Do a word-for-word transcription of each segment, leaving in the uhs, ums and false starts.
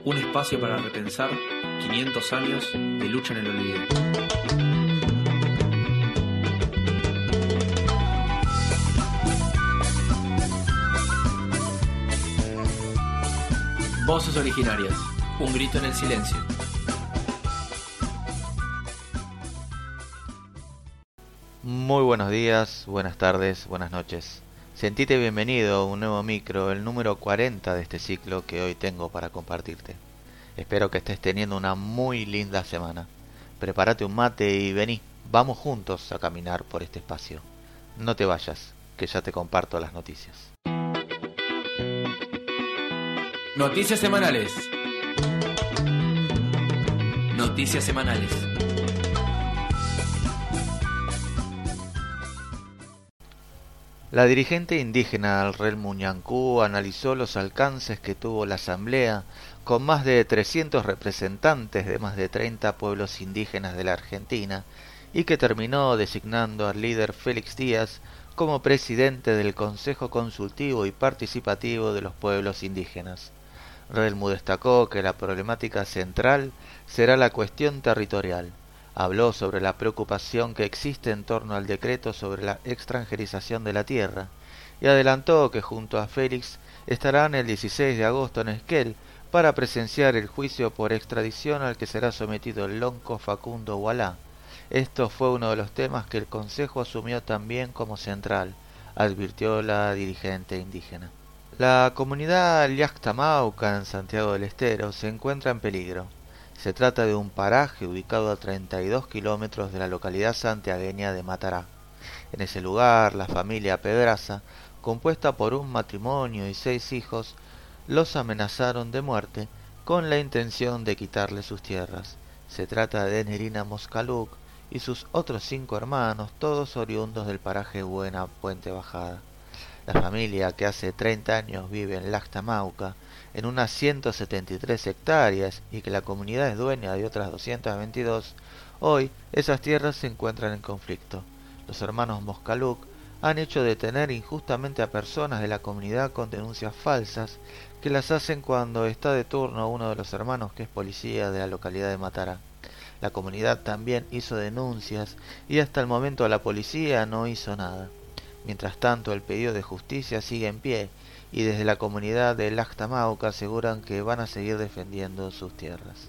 Un espacio para repensar quinientos años de lucha en el olvido. Voces originarias. Un grito en el silencio. Muy buenos días, buenas tardes, buenas noches. Sentite bienvenido a un nuevo micro, el número cuarenta de este ciclo que hoy tengo para compartirte. Espero que estés teniendo una muy linda semana. Prepárate un mate y vení, vamos juntos a caminar por este espacio. No te vayas, que ya te comparto las noticias. Noticias semanales. Noticias semanales. La dirigente indígena Alrel Muñancú analizó los alcances que tuvo la asamblea con más de trescientos representantes de más de treinta pueblos indígenas de la Argentina y que terminó designando al líder Félix Díaz como presidente del Consejo Consultivo y Participativo de los Pueblos Indígenas. Relmu destacó que la problemática central será la cuestión territorial. Habló sobre la preocupación que existe en torno al decreto sobre la extranjerización de la tierra y adelantó que junto a Félix estarán el dieciséis de agosto en Esquel para presenciar el juicio por extradición al que será sometido el lonco Facundo Hualá. Esto fue uno de los temas que el Consejo asumió también como central, advirtió la dirigente indígena. La comunidad Llactamauca en Santiago del Estero se encuentra en peligro. Se trata de un paraje ubicado a treinta y dos kilómetros de la localidad santiagueña de Matará. En ese lugar, la familia Pedraza, compuesta por un matrimonio y seis hijos, los amenazaron de muerte con la intención de quitarles sus tierras. Se trata de Nerina Moscaluc y sus otros cinco hermanos, todos oriundos del paraje Buena Puente Bajada. La familia, que hace treinta años vive en Llactamauca, en unas ciento setenta y tres hectáreas y que la comunidad es dueña de otras doscientas veintidós, hoy esas tierras se encuentran en conflicto. Los hermanos Moscaluc han hecho detener injustamente a personas de la comunidad con denuncias falsas que las hacen cuando está de turno uno de los hermanos que es policía de la localidad de Matará. La comunidad también hizo denuncias y hasta el momento la policía no hizo nada. Mientras tanto, el pedido de justicia sigue en pie y desde la comunidad de Llactamauca aseguran que van a seguir defendiendo sus tierras.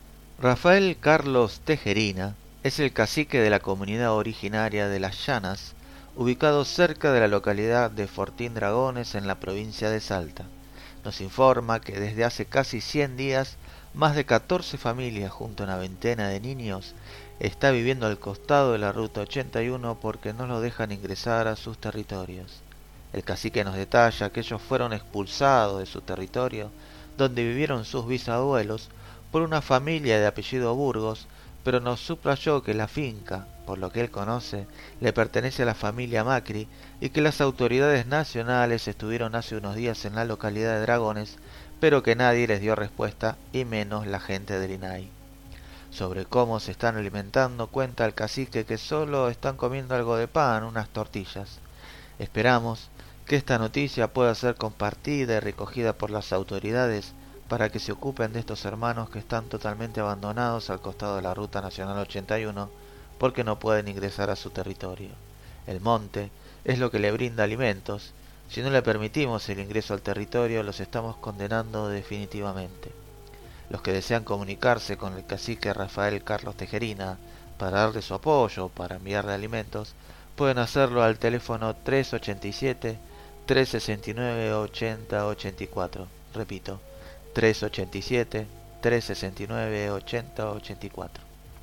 Rafael Carlos Tejerina es el cacique de la comunidad originaria de Las Llanas, ubicado cerca de la localidad de Fortín Dragones en la provincia de Salta. Nos informa que desde hace casi cien días, más de catorce familias junto a una veintena de niños está viviendo al costado de la ruta ochenta y uno porque no lo dejan ingresar a sus territorios. El cacique nos detalla que ellos fueron expulsados de su territorio, donde vivieron sus bisabuelos, por una familia de apellido Burgos, pero nos subrayó que la finca, por lo que él conoce, le pertenece a la familia Macri y que las autoridades nacionales estuvieron hace unos días en la localidad de Dragones, pero que nadie les dio respuesta y menos la gente del I N A I. Sobre cómo se están alimentando, cuenta el cacique que solo están comiendo algo de pan, unas tortillas. Esperamos que esta noticia pueda ser compartida y recogida por las autoridades para que se ocupen de estos hermanos que están totalmente abandonados al costado de la Ruta Nacional ochenta y uno porque no pueden ingresar a su territorio. El monte es lo que le brinda alimentos. Si no le permitimos el ingreso al territorio, los estamos condenando definitivamente. Los que desean comunicarse con el cacique Rafael Carlos Tejerina para darle su apoyo o para enviarle alimentos, pueden hacerlo al teléfono tres ochenta y siete, tres sesenta y nueve, ochenta ochenta y cuatro. Repito, tres ochenta y siete, tres sesenta y nueve, ochenta ochenta y cuatro.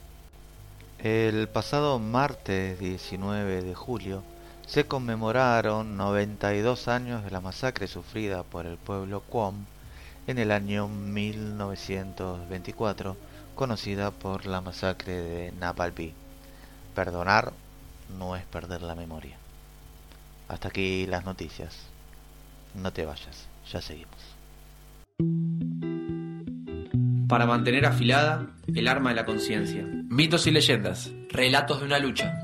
El pasado martes diecinueve de julio se conmemoraron noventa y dos años de la masacre sufrida por el pueblo Qom en el año mil novecientos veinticuatro, conocida por la masacre de Napalpí. Perdonar no es perder la memoria. Hasta aquí las noticias. No te vayas, ya seguimos. Para mantener afilada el arma de la conciencia. Mitos y leyendas. Relatos de una lucha.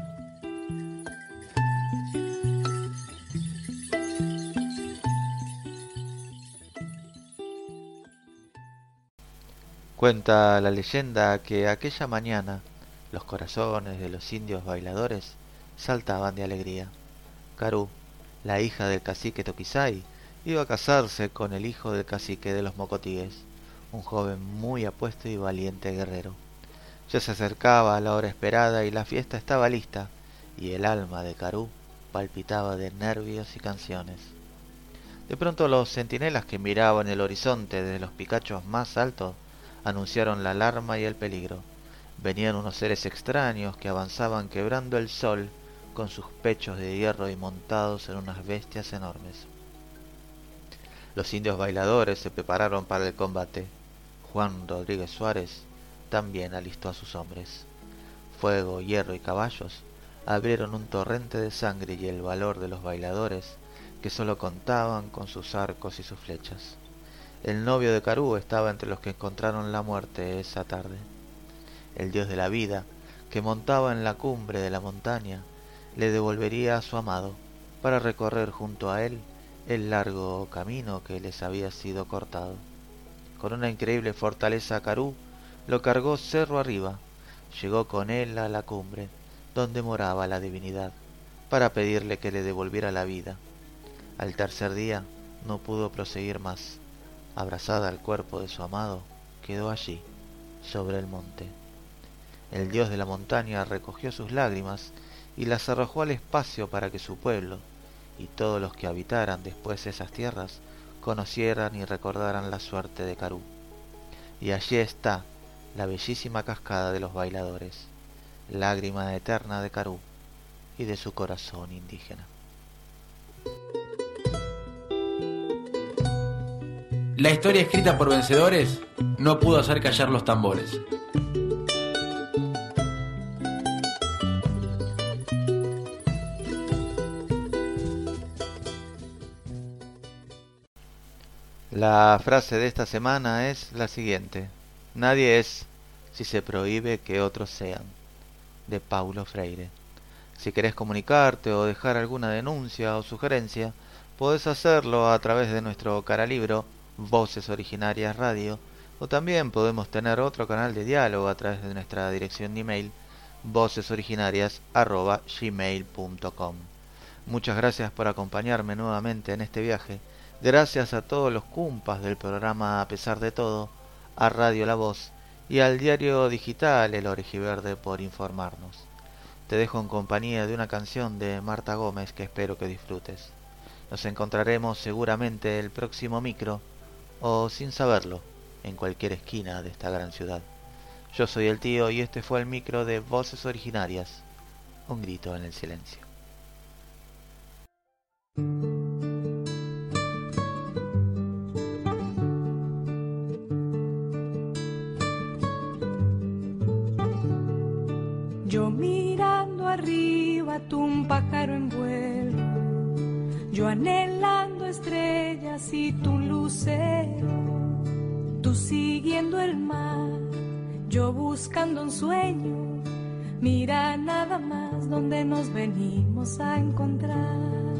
Cuenta la leyenda que aquella mañana los corazones de los indios bailadores saltaban de alegría. Carú, la hija del cacique Toquisay, iba a casarse con el hijo del cacique de los Mocotigues, un joven muy apuesto y valiente guerrero. Ya se acercaba a la hora esperada y la fiesta estaba lista, y el alma de Carú palpitaba de nervios y canciones. De pronto los centinelas que miraban el horizonte desde los picachos más altos anunciaron la alarma y el peligro. Venían unos seres extraños que avanzaban quebrando el sol con sus pechos de hierro y montados en unas bestias enormes. Los indios bailadores se prepararon para el combate. Juan Rodríguez Suárez también alistó a sus hombres. Fuego, hierro y caballos abrieron un torrente de sangre y el valor de los bailadores que solo contaban con sus arcos y sus flechas. El novio de Carú estaba entre los que encontraron la muerte esa tarde. El dios de la vida, que montaba en la cumbre de la montaña, le devolvería a su amado para recorrer junto a él el largo camino que les había sido cortado. Con una increíble fortaleza Carú lo cargó cerro arriba, llegó con él a la cumbre, donde moraba la divinidad, para pedirle que le devolviera la vida. Al tercer día no pudo proseguir más. Abrazada al cuerpo de su amado, quedó allí, sobre el monte. El dios de la montaña recogió sus lágrimas y las arrojó al espacio para que su pueblo, y todos los que habitaran después esas tierras, conocieran y recordaran la suerte de Carú. Y allí está la bellísima cascada de los bailadores, lágrima eterna de Carú y de su corazón indígena. La historia escrita por vencedores no pudo hacer callar los tambores. La frase de esta semana es la siguiente: nadie es si se prohíbe que otros sean, de Paulo Freire. Si querés comunicarte o dejar alguna denuncia o sugerencia, podés hacerlo a través de nuestro caralibro Voces Originarias Radio, o también podemos tener otro canal de diálogo a través de nuestra dirección de email vocesoriginarias arroba gmail punto com. Muchas gracias por acompañarme nuevamente en este viaje. Gracias a todos los cumpas del programa A Pesar de Todo, a Radio La Voz y al diario digital El Orejiverde por informarnos. Te dejo en compañía de una canción de Marta Gómez que espero que disfrutes. Nos encontraremos seguramente el próximo micro, o sin saberlo, en cualquier esquina de esta gran ciudad. Yo soy el tío y este fue el micro de Voces Originarias, un grito en el silencio. Yo mirando arriba, tú un pájaro en vuelo, yo anhelando estrellas y tú un lucero, tú siguiendo el mar, yo buscando un sueño. Mira nada más donde nos venimos a encontrar.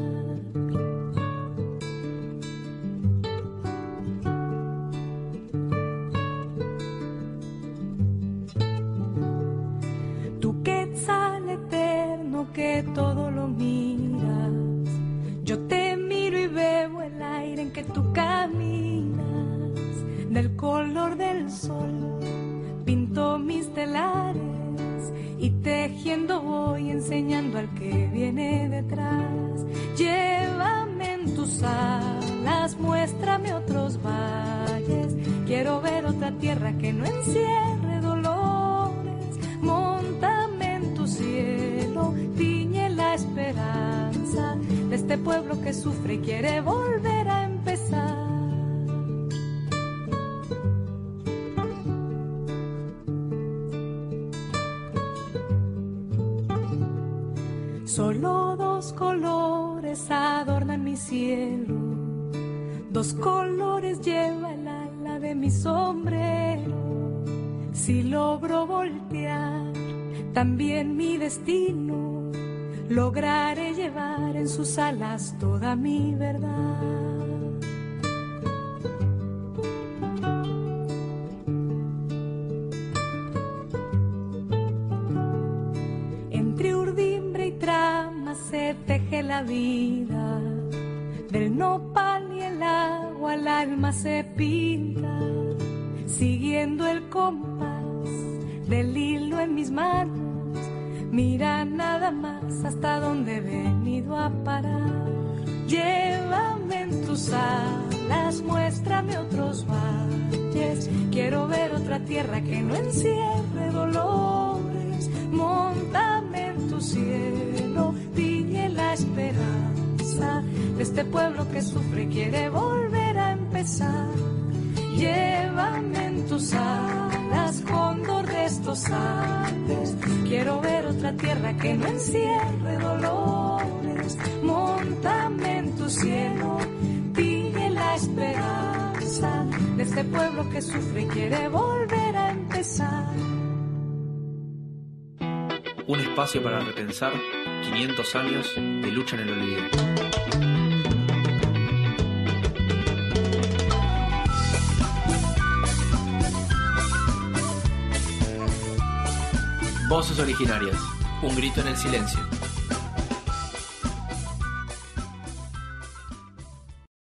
Tú Quetzal eterno que todo lo miras, yo te miro y veo el aire en que tú caminas. Del color del sol pinto mis telares y tejiendo voy enseñando al que viene detrás. Llévame en tus alas, muéstrame otros valles. Quiero ver otra tierra que no encierre dolores. Móntame en tu cielo, tiñe la esperanza de este pueblo que sufre y quiere volver a empezar. Solo dos colores adornan mi cielo, dos colores lleva el ala de mi sombrero. Si logro voltear también mi destino, lograré llevar en sus alas toda mi verdad. la vida. Del nopal y el agua el alma se pinta, siguiendo el compás del hilo en mis manos. Mira nada más hasta dónde he venido a parar. Llévame en tus alas, muéstrame otros valles. Quiero ver otra tierra que no encierre dolores. Móntame en tu cielo, tiñe la esperanza de este pueblo que sufre y quiere volver a empezar. Llévame en tus alas, cóndor de estos Andes. Quiero ver otra tierra que no encierre dolores. Móntame en tu cielo, tiñe la esperanza de este pueblo que sufre y quiere volver a empezar. Un espacio para repensar quinientos años de lucha en el olvido. Voces originarias. Un grito en el silencio.